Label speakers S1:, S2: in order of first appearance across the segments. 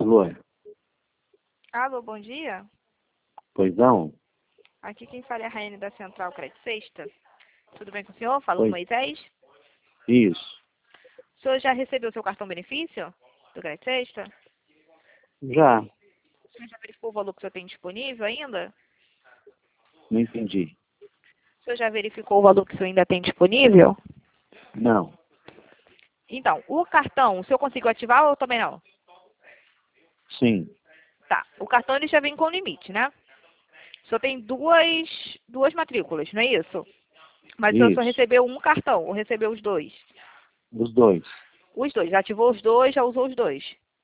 S1: Alô?
S2: Alô, bom dia.
S1: Pois não?
S2: Aqui quem fala é a Raiane da Central Crédito Sexta. Tudo bem com o senhor? Fala com
S1: Pois,
S2: Moisés.
S1: isso.
S2: O senhor já recebeu seu cartão benefício do Crédito Sexta?
S1: Já,
S2: O senhor já verificou o valor que o senhor tem disponível ainda?
S1: não entendi.
S2: O senhor já verificou o valor que o senhor ainda tem disponível?
S1: Não,
S2: Então, o cartão, o senhor conseguiu ativar ou também não?
S1: sim,
S2: Tá. O cartão ele já vem com limite, né? O senhor tem duas matrículas, não é isso? Mas o senhor só
S1: isso.
S2: recebeu um cartão ou recebeu os dois?
S1: Os dois.
S2: Os dois. Já ativou os dois, já usou os dois?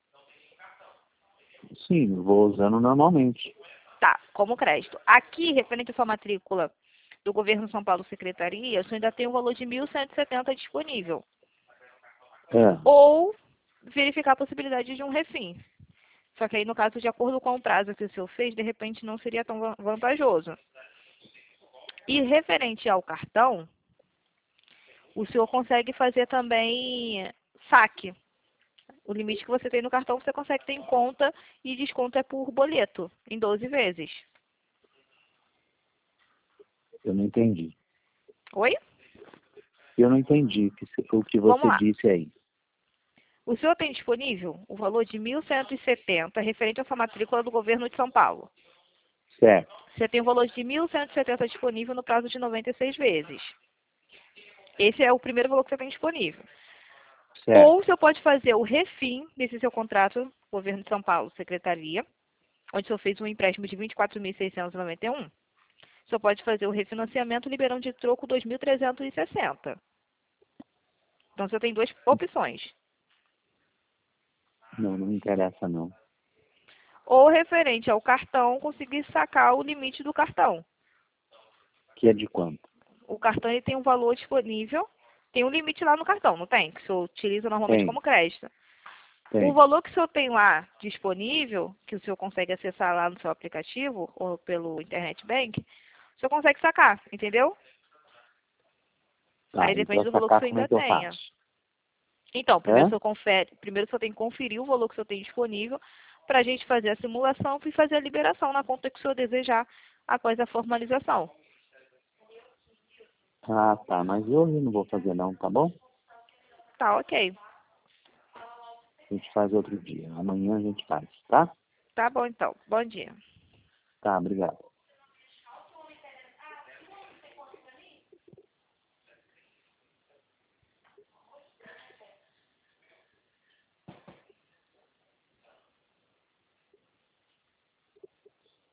S1: Sim, vou usando normalmente.
S2: Tá, como crédito. Aqui, referente à sua matrícula do Governo São Paulo Secretaria, o senhor ainda tem um valor de 1.170 disponível.
S1: É,
S2: Ou verificar a possibilidade de um refim. Só que aí, no caso, de acordo com o prazo que o senhor fez, de repente não seria tão vantajoso. E referente ao cartão, o senhor consegue fazer também saque. O limite que você tem no cartão, você consegue ter em conta e desconto é por boleto, em 12 vezes.
S1: eu não entendi.
S2: Oi?
S1: Eu não entendi o que
S2: Vamos
S1: você
S2: lá.
S1: disse aí.
S2: O senhor tem disponível o valor de 1.170 referente à sua matrícula do Governo de São Paulo.
S1: Certo,
S2: Você tem o valor de 1.170 disponível no prazo de 96 vezes. Esse é o primeiro valor que você tem disponível.
S1: certo.
S2: Ou o senhor pode fazer o refim desse seu contrato, Governo de São Paulo, Secretaria, onde o senhor fez um empréstimo de 24.691. O senhor pode fazer o refinanciamento liberando de troco 2.360. Então, o senhor tem duas opções.
S1: Não, não me interessa não.
S2: Ou referente ao cartão, conseguir sacar o limite do cartão.
S1: Que é de quanto?
S2: O cartão ele tem um valor disponível, tem um limite lá no cartão, não tem? Que o senhor utiliza normalmente
S1: Tem,
S2: como crédito. O
S1: tem.
S2: valor que o senhor tem lá disponível, que o senhor consegue acessar lá no seu aplicativo ou pelo Internet Bank, o senhor consegue sacar, entendeu?
S1: Tá,
S2: Aí
S1: e
S2: depende
S1: pra
S2: do valor que o
S1: sacar
S2: senhor
S1: como é
S2: ainda
S1: que eu
S2: tenha.
S1: faço?
S2: Então, primeiro o
S1: É?
S2: senhor confere, primeiro o senhor tem que conferir o valor que o senhor tem disponível para a gente fazer a simulação e fazer a liberação na conta que o senhor desejar após a formalização.
S1: Ah, tá, mas hoje eu não vou fazer não, tá bom?
S2: Tá, ok.
S1: A gente faz outro dia. Amanhã a gente faz, tá?
S2: Tá bom então. Bom dia.
S1: Tá, obrigado.